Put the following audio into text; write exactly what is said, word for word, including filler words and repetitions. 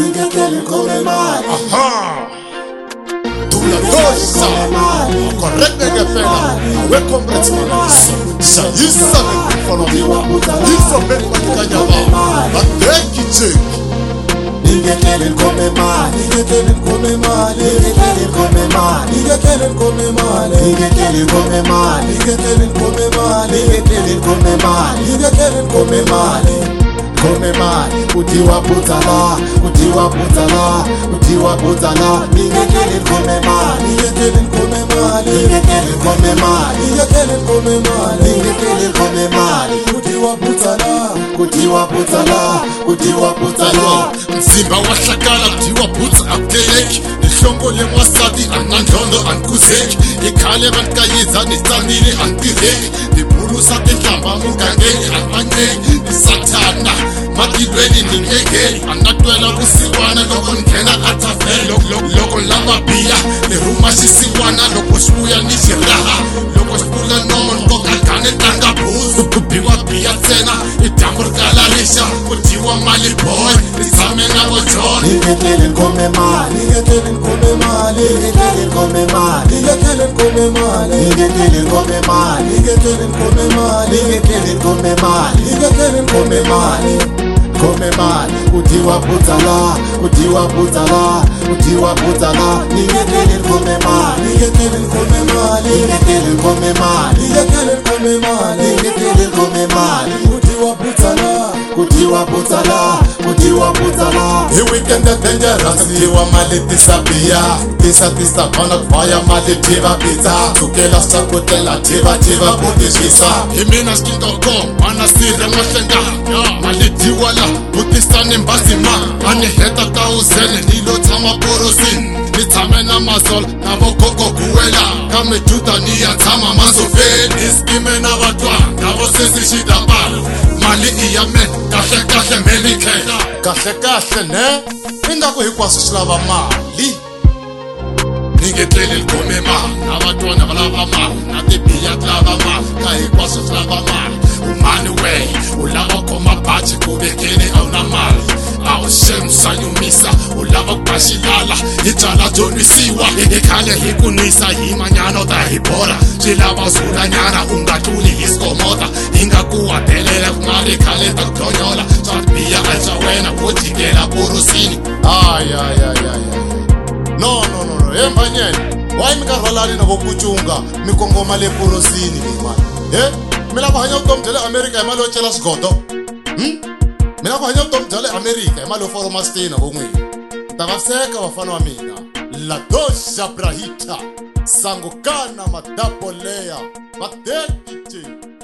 ningekele ngome mali. Aha. Tula dosa. Correct ngefela. We comrades manaso. Shayisa follow me. Ifo ben matikanyaba. Ateki check. Ningekele ngome mali, ningekele ngome mali, ningekele ngome mali, ningekele ngome mali, ningekele ngome mali, ningekele ngome mali, ningekele ngome mali, ningekele ngome mali, ngome mali, kutiwa butala, kutiwa butala, kutiwa butala, ningekele ngome mali, ningekele ngome mali, ningekele ngome mali, ningekele ngome mali, ningekele ngome mali, kutiwa butala, kutiwa butala, kutiwa butala. Mzimba wahlakala kuthiwa boots akeleki ihlombo lemwasadi anandlondo ankuzeki ikhale banikayiza nisanile antireki nibulusa enhlamba mugangeni abanceki nisathana matilweni ningekeli anatwela kusikwana loko ngena athafelo loko lamabhiya niruma xisikwana loko xibuya ni xiraha loko xipfula nomo nkokagane tlanga bhuzu ku biwa biya ntsena i dyambu ri kala rixa ku dyiwa mali boy i tshame na vo John. Ningekele ngome mali, ningekele ngome mali, ningekele ngome mali, ningekele ngome mali, ningekele ngome mali, ningekele ngome mali, ningekele ngome mali, ningekele ngome mali, ngome mali, kutiwa butala, kutiwa butala, kutiwa butala, ningekele ngome mali, ningekele ngome mali, ningekele ngome mali, ningekele ngome mali, ningekele ngome mali, kutiwa butala, kutiwa butala, kutiwa butala. Hi weekend dangerous tiwa mali tisabia tisa tisa kona kwaya mali tiva pizza tukela sakutela tiva tiva butishisa hi mina skindoko mana sire mahlenga mali tiwala butisane mbazima ani heta thousand nilo tama porosini ni tame na mazol na bokoko kuwela kame tuta ni ya tama mazofeni iskime na batwa na bosesi shidabalo mali iyame kahle kahle melikela kahle kahle ne indaku hinkwaswo swi lava mali ningekele ngome mali navatwana va lava mali na tibiya ti lava mali ka hinkwaswo swi lava mali umani we u lava khoma bachi ku vekeni a wu na mali a wu xemsa nyumisa u lava ku baxilala hi byala byo nwisiwa hi khale hi ku nwisa hi manyano ta hi bola swi lava zulanyana u nga tluli hi sikomota hi nga ku wadelela ku nga ri khale ta ku tlonyola swa biya a swa wena wo jikela porosini ayayayaya no no no no hembanyeni wayi mi karhi va lani na vo kucunga mi kongoma le porosini leyi mani he mi lava hanya vutomi bya le amerika hi mali yo cela swigodo hmm? mi lava hanya vutomi bya le amerika hi mali yo foroma stina vo n'wini ta vaseka vafana va mina ladosha brahita sangukana madaboleya vatekiti